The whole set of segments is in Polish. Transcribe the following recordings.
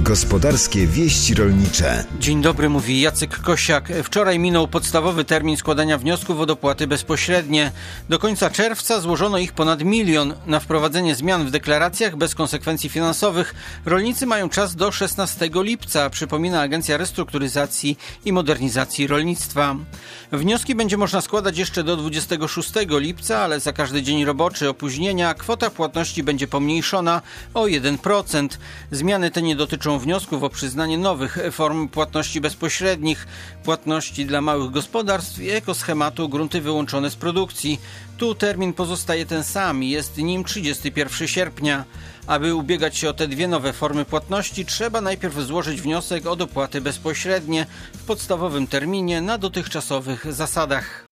Gospodarskie wieści rolnicze. Dzień dobry, mówi Jacek Kosiak. Wczoraj minął podstawowy termin składania wniosków o dopłaty bezpośrednie. Do końca czerwca złożono ich ponad 1 milion. Na wprowadzenie zmian w deklaracjach bez konsekwencji finansowych rolnicy mają czas do 16 lipca, przypomina Agencja Restrukturyzacji i Modernizacji Rolnictwa. Wnioski będzie można składać jeszcze do 26 lipca, ale za każdy dzień roboczy opóźnienia kwota płatności będzie pomniejszona o 1%. Zmiany te nie dotyczą wniosków o przyznanie nowych form płatności bezpośrednich, płatności dla małych gospodarstw i ekoschematu grunty wyłączone z produkcji. Tu termin pozostaje ten sam i jest nim 31 sierpnia. Aby ubiegać się o te dwie nowe formy płatności, trzeba najpierw złożyć wniosek o dopłaty bezpośrednie w podstawowym terminie na dotychczasowych zasadach.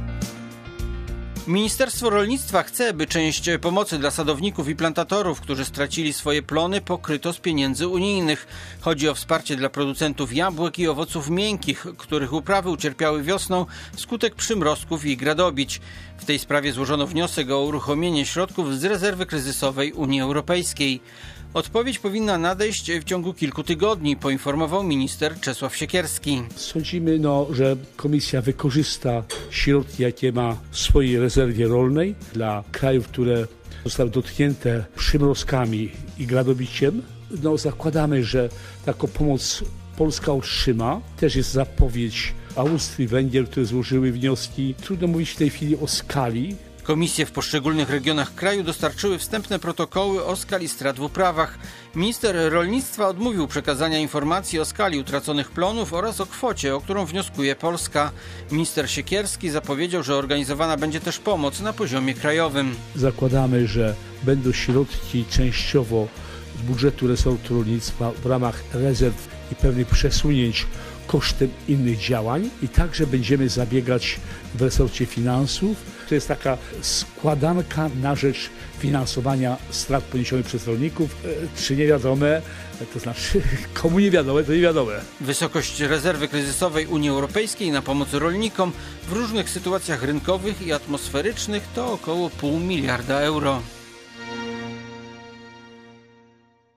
Ministerstwo Rolnictwa chce, by część pomocy dla sadowników i plantatorów, którzy stracili swoje plony, pokryto z pieniędzy unijnych. Chodzi o wsparcie dla producentów jabłek i owoców miękkich, których uprawy ucierpiały wiosną wskutek przymrozków i gradobić. W tej sprawie złożono wniosek o uruchomienie środków z rezerwy kryzysowej Unii Europejskiej. Odpowiedź powinna nadejść w ciągu kilku tygodni, poinformował minister Czesław Siekierski. Sądzimy, że Komisja wykorzysta środki, jakie ma w swojej rezerwie rolnej dla krajów, które zostały dotknięte przymrozkami i gradobiciem. Zakładamy, że taką pomoc Polska otrzyma. Też jest zapowiedź Austrii, Węgier, które złożyły wnioski. Trudno mówić w tej chwili o skali. Komisje w poszczególnych regionach kraju dostarczyły wstępne protokoły o skali strat w uprawach. Minister rolnictwa odmówił przekazania informacji o skali utraconych plonów oraz o kwocie, o którą wnioskuje Polska. Minister Siekierski zapowiedział, że organizowana będzie też pomoc na poziomie krajowym. Zakładamy, że będą środki częściowo z budżetu resortu rolnictwa w ramach rezerw i pewnych przesunięć kosztem innych działań i także będziemy zabiegać w resorcie finansów. To jest taka składanka na rzecz finansowania strat poniesionych przez rolników, czy niewiadome, to znaczy komu niewiadome, to niewiadome. Wysokość rezerwy kryzysowej Unii Europejskiej na pomoc rolnikom w różnych sytuacjach rynkowych i atmosferycznych to około 0,5 miliarda euro.